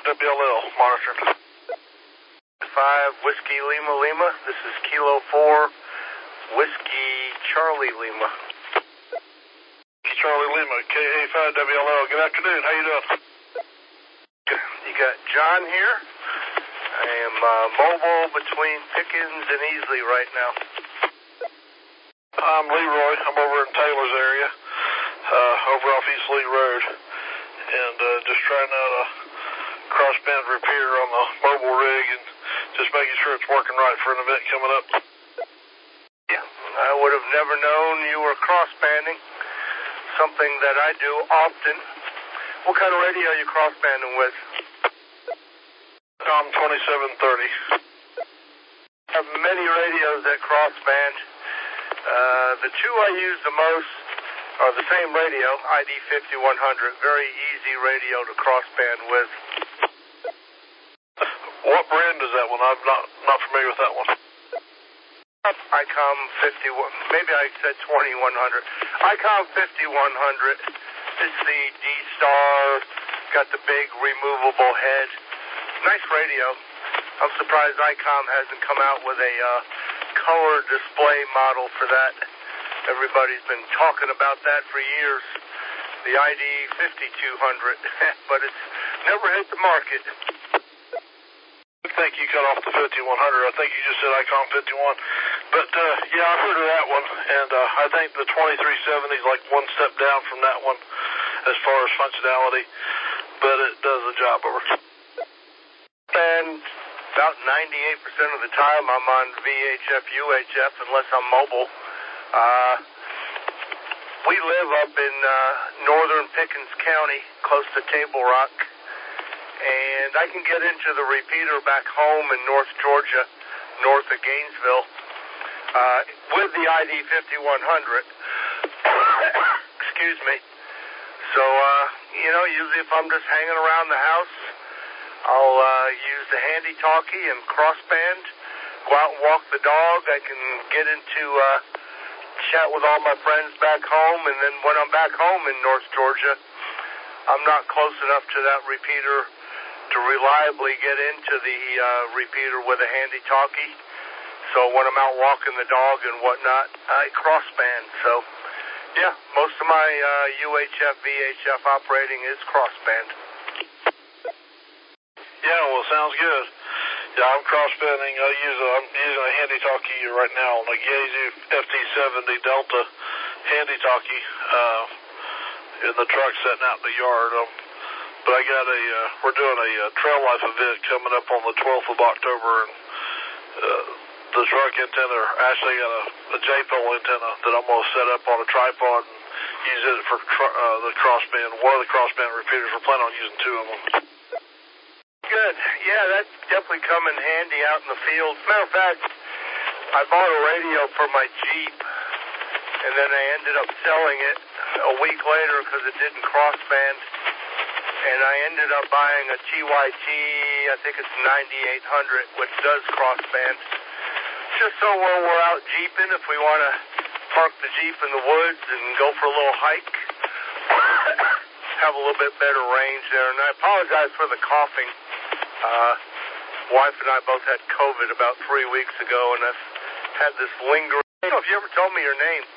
WLL, monitoring. 5 Whiskey Lima Lima. This is Kilo 4 Whiskey Charlie Lima. Charlie Lima, KA5WLL. Good afternoon. How you doing? You got John here. I am mobile between Pickens and Easley right now. I'm Leroy. I'm over in Taylor's area, over off East Lee Road, and just trying out a crossband repeater on the mobile rig and just making sure it's working right for an event coming up. Yeah, I would have never known you were crossbanding, something that I do often. What kind of radio are you crossbanding with? 2730. I have many radios that crossband. The two I use the most are the same radio, ID 5100. Very easy radio to crossband with. What brand is that one? I'm not familiar with that one. ICOM 51, maybe I said 2100. ICOM 5100. It's the D-Star, got the big removable head. Nice radio. I'm surprised ICOM hasn't come out with a color display model for that. Everybody's been talking about that for years. The ID 5200, but it's never hit the market. I think you cut off the 5100. I think you just said ICOM 51. But, yeah, I've heard of that one. And I think the 2370 is like one step down from that one as far as functionality. But it does the job over. And about 98% of the time I'm on VHF, UHF, unless I'm mobile. We live up in northern Pickens County, close to Table Rock. And I can get into the repeater back home in North Georgia, north of Gainesville, with the ID 5100. Excuse me. So, usually if I'm just hanging around the house, I'll use the handy-talkie and crossband, go out and walk the dog. I can get into chat with all my friends back home, and then when I'm back home in North Georgia, I'm not close enough to that repeater to reliably get into the repeater with a handy-talkie. So when I'm out walking the dog and whatnot, I crossband. So, yeah, most of my UHF, VHF operating is crossband. Yeah, well, sounds good. Yeah, I'm crossbanding. I'm using a handy-talkie right now on a Yaesu FT70 Delta handy-talkie in the truck sitting out in the yard. But I got we're doing a trail life event coming up on the 12th of October, and the truck antenna, actually got a J-pole antenna that I'm going to set up on a tripod and use it for the crossband. One of the crossband repeaters, we're planning on using 2 of them. Good. Yeah, that's definitely come in handy out in the field. Matter of fact, I bought a radio for my Jeep, and then I ended up selling it a week later because it didn't crossband. And I ended up buying a TYT, I think it's 9800, which does crossband. Just so when we're out jeeping, if we want to park the Jeep in the woods and go for a little hike, have a little bit better range there. And I apologize for the coughing. Wife and I both had COVID about 3 weeks ago, and I've had this lingering. I don't know if you ever told me your name.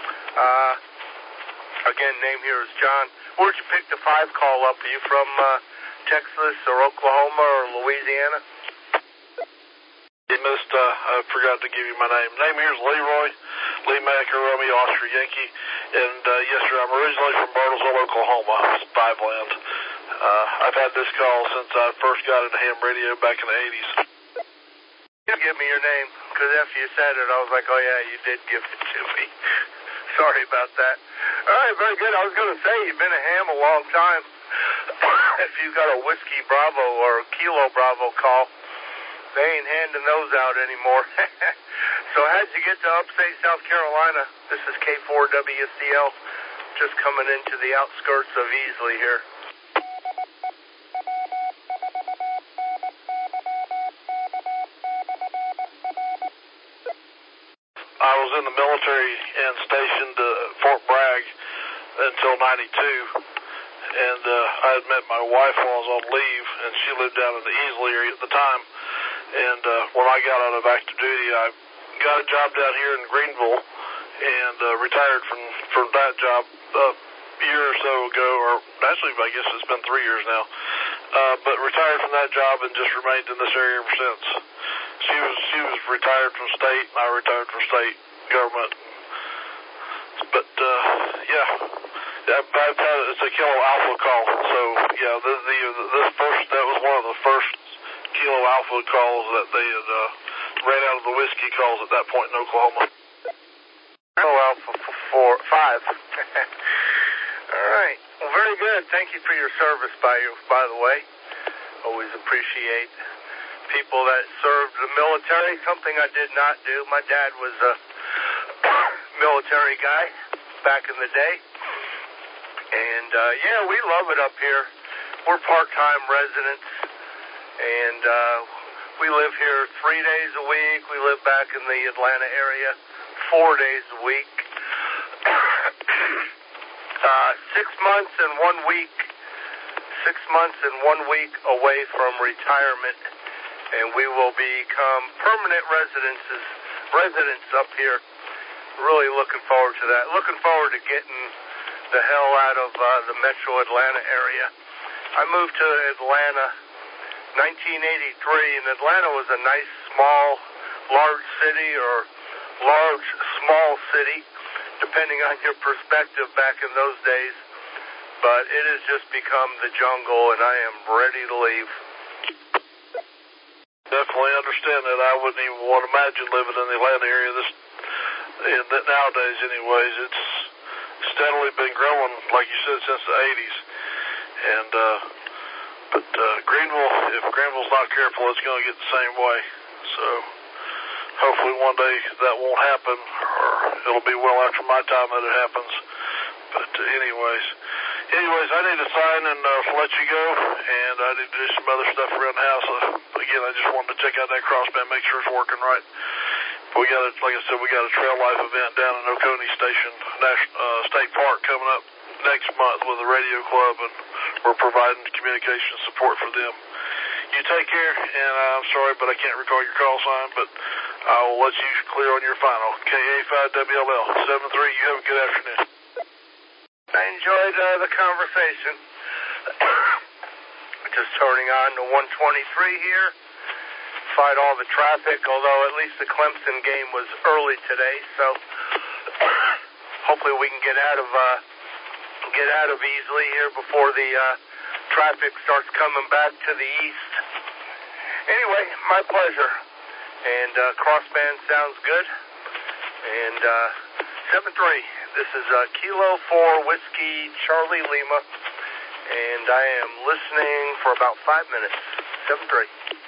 Again, name here is John. Where'd you pick the 5 call up? Are you from Texas or Oklahoma or Louisiana? You missed, I forgot to give you my name. Name here is Leroy, Lee Macker, Romeo, Oscar, Yankee. And, yes, sir, I'm originally from Bartlesville, Oklahoma, Spiveland. I've had this call since I first got into ham radio back in the 80s. You give me your name, because after you said it, I was like, oh, yeah, you did give it to me. Sorry about that. All right, very good. I was going to say, you've been a ham a long time. If you got a Whiskey Bravo or a Kilo Bravo call, they ain't handing those out anymore. So how'd you get to upstate South Carolina? This is K4WCL, just coming into the outskirts of Easley here. I was in the military and stationed at Fort Bragg until 92, and I had met my wife while I was on leave, and she lived down in the Easley area at the time. And when I got out of active duty, I got a job down here in Greenville and retired from that job a year or so ago, or actually I guess it's been 3 years now. But retired from that job and just remained in this area ever since. She was retired from state, and I retired from state government. But yeah, I've had it's a Kilo Alpha call. So yeah, that was one of the first Kilo Alpha calls that they had ran out of the whiskey calls at that point in Oklahoma. Kilo Alpha 5. All right. Well, very good. Thank you for your service, by the way. Always appreciate people that served the military, something I did not do. My dad was a military guy back in the day. And, yeah, we love it up here. We're part-time residents, and we live here 3 days a week. We live back in the Atlanta area 4 days a week. 6 months and 1 week. 6 months and 1 week away from retirement, and we will become permanent residents up here. Really looking forward to that. Looking forward to getting the hell out of the metro Atlanta area. I moved to Atlanta 1983, and Atlanta was a nice, small, large city, or large, small city, depending on your perspective back in those days. But it has just become the jungle, and I am ready to leave. Definitely understand that. I wouldn't even want to imagine living in the Atlanta area nowadays anyways. It's steadily been growing, like you said, since the 80s. And but Greenville, if Greenville's not careful, it's going to get the same way. So hopefully one day that won't happen, or it'll be well after my time that it happens. But anyways, I need to sign and let you go, and I need to do some other stuff around the house. Again, I just wanted to check out that crossband, make sure it's working right. Like I said, we got a Trail Life event down in Oconee Station State Park coming up next month with the radio club, and we're providing communication support for them. You take care, and I'm sorry, but I can't recall your call sign, but I will let you clear on your final. KA5WLL 73. You have a good afternoon. I enjoyed the conversation. Just turning on to 123 here. Fight all the traffic, although at least the Clemson game was early today, so hopefully we can get out of Easley here before the traffic starts coming back to the east. Anyway, my pleasure. And crossband sounds good. And 7-3. This is Kilo 4 Whiskey Charlie Lima, and I am listening for about 5 minutes. 7-3.